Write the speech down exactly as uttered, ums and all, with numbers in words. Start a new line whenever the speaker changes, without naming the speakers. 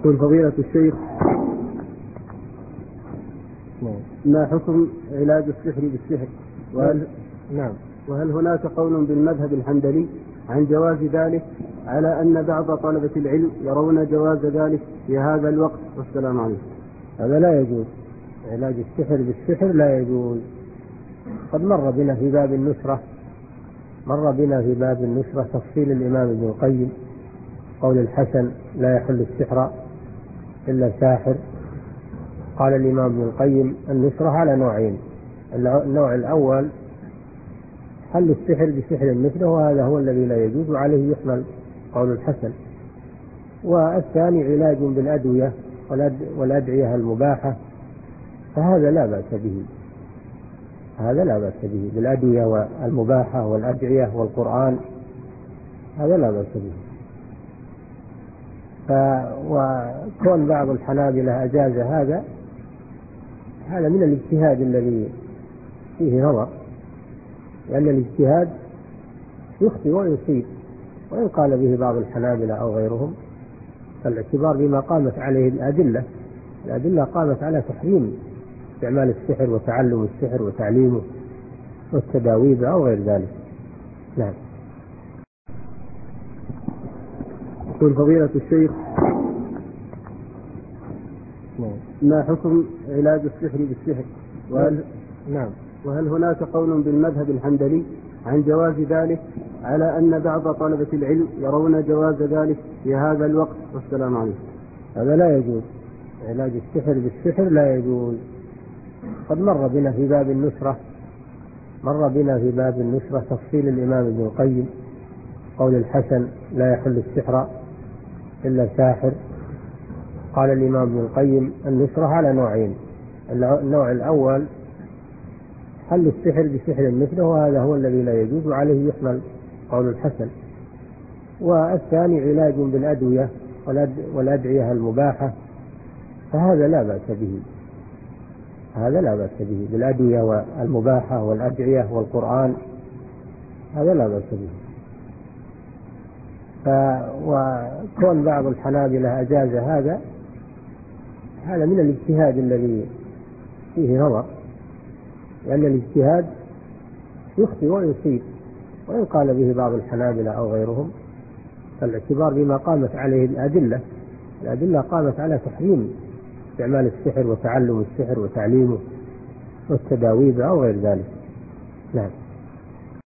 يقول فضيلة الشيخ: ما حكم علاج السحر بالسحر؟ وهل,
نعم.
وهل هناك قول بالمذهب الحنبلي عن جواز ذلك، على أن بعض طلبة العلم يرون جواز ذلك في هذا الوقت؟ والسلام عليكم.
هذا لا يجوز، علاج السحر بالسحر لا يجوز. قد مر بنا في باب النشرة مر بنا في باب النشرة تفصيل الإمام ابن القيم قول الحسن: لا يحل السحر إلا ساحر. قال الإمام ابن القيم: النشرة على نوعين، النوع الأول حل السحر بسحر مثله، وهذا هو الذي لا يجوز وعليه يحمل قول الحسن. والثاني علاج بالأدوية والأدعية المباحة، فهذا لا بأس به، هذا لا بأس به بالأدوية والمباحة والأدعية والقرآن، هذا لا بأس به. وكون بعض الحنابلة أجاز هذا، هذا من الاجتهاد الذي فيه نظر، لأن الاجتهاد يخطئ ويصيب، وإن قال به بعض الحنابلة أو غيرهم فالاعتبار بما قامت عليه الأدلة. الأدلة قامت على تحريم استعمال السحر وتعلم السحر وتعليمه والتداوي به أو غير ذلك. نعم.
يقول فضيلة الشيخ: ما حكم علاج السحر بالسحر؟ وهل,
نعم.
وهل هناك قول بالمذهب الحنبلي عن جواز ذلك، على أن بعض طلبة العلم يرون جواز ذلك في هذا الوقت؟ والسلام عليكم.
هذا لا يجوز، علاج السحر بالسحر لا يجوز. قد مر بنا في باب النشرة مر بنا في باب النشرة تفصيل الإمام ابن القيم قول الحسن: لا يحل السحر إلا ساحر. قال الإمام ابن القيم: النشرة على نوعين، النوع الأول حل السحر بسحر مثله، وهذا هو الذي لا يجوز وعليه يحمل قول الحسن. والثاني علاج بالأدوية والأدعية المباحة، فهذا لا بأس به، هذا لا بأس به بالأدوية والمباحة والأدعية والقرآن، هذا لا بأس به. وكون بعض الحنابلة أجاز هذا، هذا من الاجتهاد الذي فيه نظر، لأن الاجتهاد يخطئ ويصيب، وإن قال به بعض الحنابلة أو غيرهم فالاعتبار بما قامت عليه الأدلة. الأدلة قامت على تحريم استعمال السحر وتعلم السحر وتعليمه والتداوي به أو غير ذلك. نعم.